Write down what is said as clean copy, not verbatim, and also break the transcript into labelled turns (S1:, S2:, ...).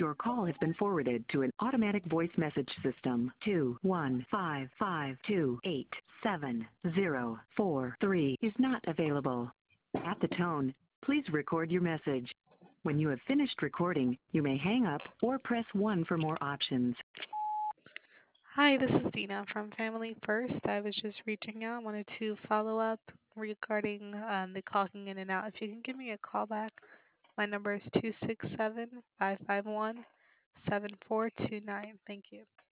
S1: Your call has been forwarded to an automatic voice message system. 21552870043 is not available. At the tone, please record your message. When you have finished recording, you may hang up or press 1 for more options.
S2: Hi, this is Dina from Family First. I was just reaching out, wanted to follow up regarding the calling in and out. If you can give me a call back, my number is 267-551-7429. Thank you.